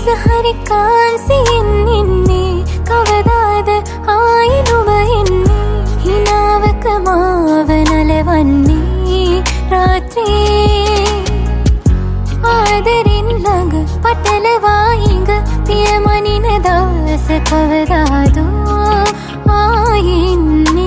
හරි කාන්සියෙන් ඉන්නේ කවදාද ආයි නුඹ එන්නේ හිනාවක මාව නලවන්නේ රාත්‍රියේ ආදරින් ළඟ පටලවා ඉඟ පියමනින දවස කවදාද ආයි එන්නේ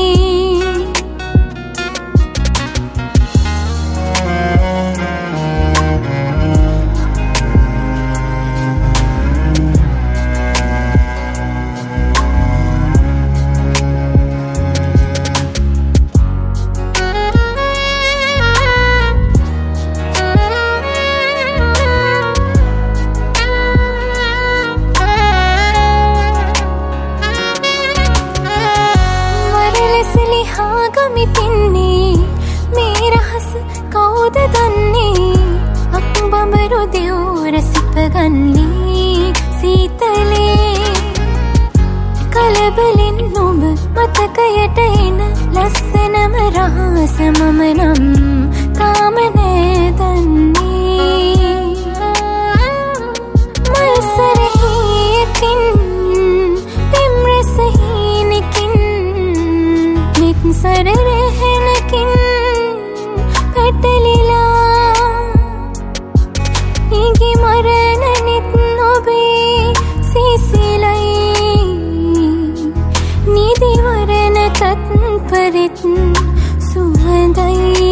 ගමිතින්නේ මේ රහස කවුද දන්නේ අක්කු බඹරු දියුර සිපගන්නේ සීතලේ කලබලින් නුඹ මතකයට එන ලස්සනම රහස මම නම් තාම නෑදන්නේ මල්සරහියකින් පෙම්රසහීනකින් සරරහෙනකින් පැටලිලා ඉගි මරණනිත් නොබේ සිසිලයි නිදිවරණ තත්පරිත් සුවඳයි